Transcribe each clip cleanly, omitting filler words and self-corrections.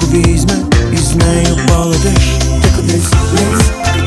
візьме і з нею полетиш. Ти кудись вниз,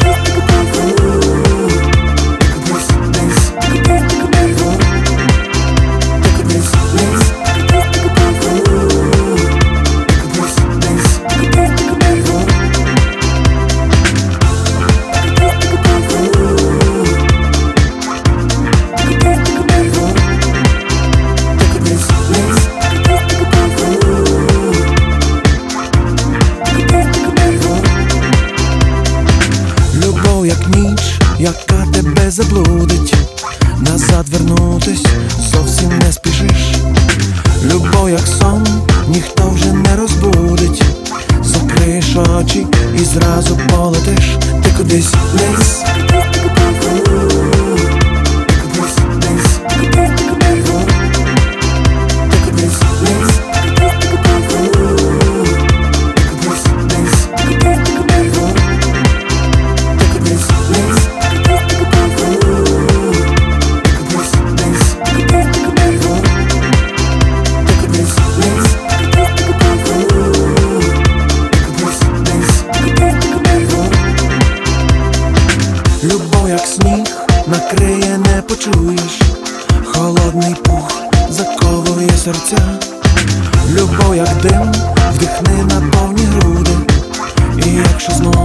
як ніч, яка тебе заблудить. Назад вернутись зовсім не спішиш. Любов як сон, ніхто вже не розбудить. Закриєш очі і зразу полетиш. Ти кудись вниз, любов як сніг, накриє, не почуєш. Холодний пух заковує серця. Любов як дим, вдихни на повні груди. І якщо знову